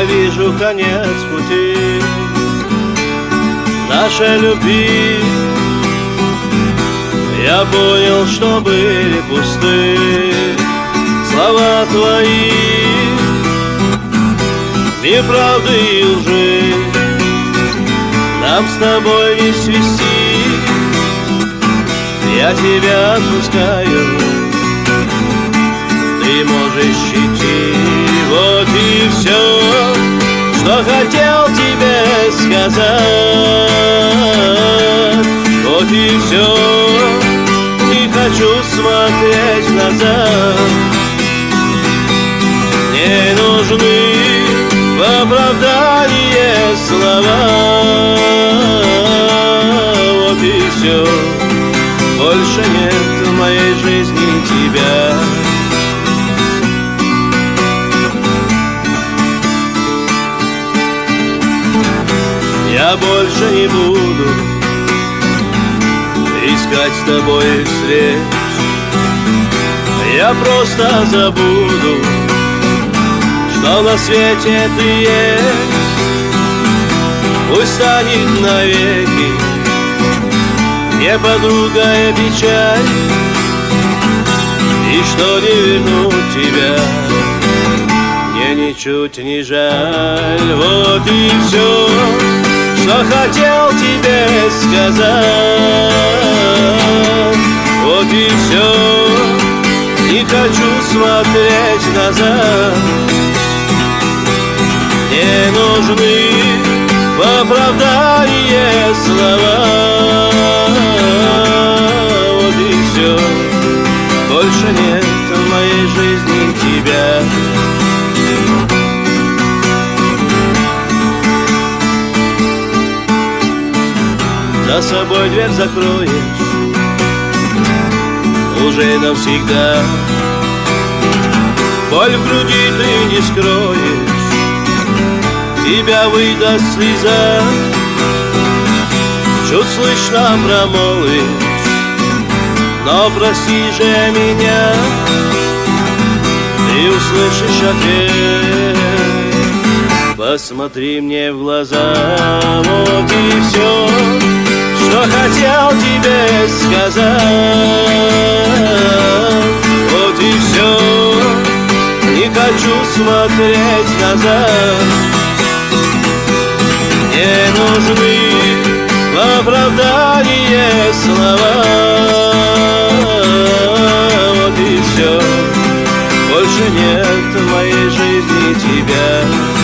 вижу конец пути нашей любви. Я понял, что были пусты слова твои, неправды и лжи нам с тобой не свести. Я тебя отпускаю, ты можешь идти. Вот и все, что хотел тебе сказать. Вот и все, не хочу смотреть назад. Не нужны в оправдание слова. Вот и все, больше нет в моей жизни тебя. Я больше не буду искать с тобой встреч. Я просто забуду, что на свете ты есть. Пусть станет навеки не подруга и печаль, и что не вернуть тебя мне ничуть не жаль. Вот и все, что хотел тебе сказать. Вот и все, не хочу смотреть назад. Не нужны в оправдание слова. Вот и все, больше нет в моей жизни тебя. За собой дверь закроешь уже навсегда. Боль в груди ты не скроешь, тебя выдаст слеза. Чуть слышно промолвишь, но прости же меня. Ты услышишь ответ, посмотри мне в глаза. Вот и все, что хотел тебе сказать. Вот и все, не хочу смотреть назад. Не нужны в оправдание слова. Вот и все, больше нет в моей жизни тебя.